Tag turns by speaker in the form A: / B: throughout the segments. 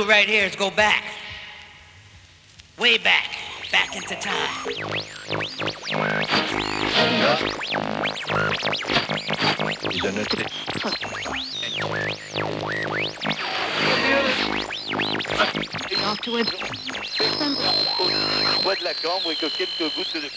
A: right here is go back. Way back. Back into time.
B: De noter.
C: Bois de la cambre et que quelques gouttes de...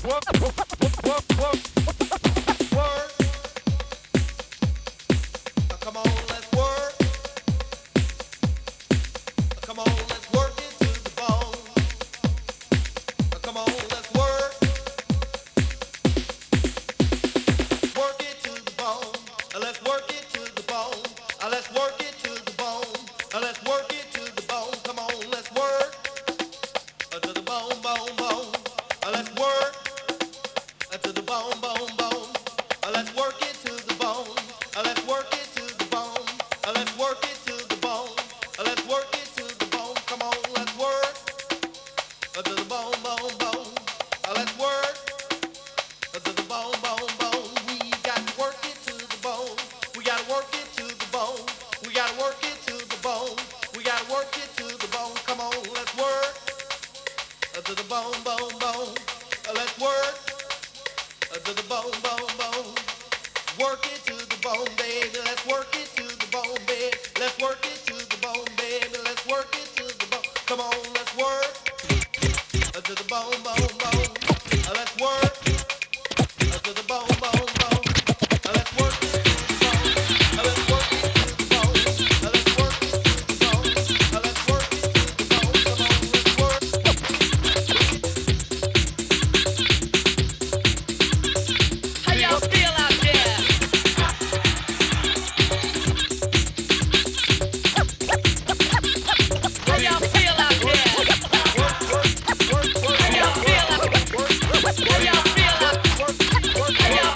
D: Come on, let's work. Come on, let's work it to the bone. Come on, let's work. Work it to the bone. Let's work it to the bone. Let's work it to the bone. Let's work it to the bone. Come on, let's work to the bone, bone, bone. Let's work to the bone, bone, bone. Let's work it to the bone. Let's work it to the bone. Let's work it to the bone. Let's work it to the bone. Come on, let's work to the bone, bone, bone. Let's work to the bone, bone, bone. We got to work it to the bone. We got to work it to the bone. We got to work it to the bone. We got to work it to the bone. Come on, let's work to the bone, bone, bone. Let's work to the bone, bone, bone. Work it to the bone, baby. Let's work it to the bone, baby. Let's work it to the bone, baby. Let's work it to the bone. Come on, let's work to the bone, bone, bone. Let's work to the bone, bone, bone. Let's work it to the bone. Let's work it to the bone. Let's work it to the bone. Let's work it to the bone. Come on, let's work.
A: How y'all feel out there? How y'all feel out there? How y'all feel out? How y'all feel out? How y'all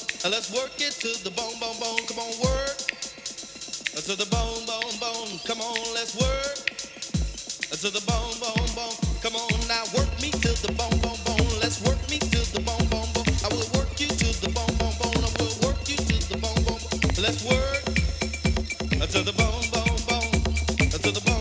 D: Let's work it to the bone, bone, bone. Come on, work to the bone, bone, bone. Come on, let's work to the bone, bone, bone. Come on now, work me to the bone, bone, bone. Let's work me to the bone, bone, bone. I will work you to the bone, bone, bone. I will work you to the bone, bone, bone. Let's work to the bone, bone, bone. To the bone.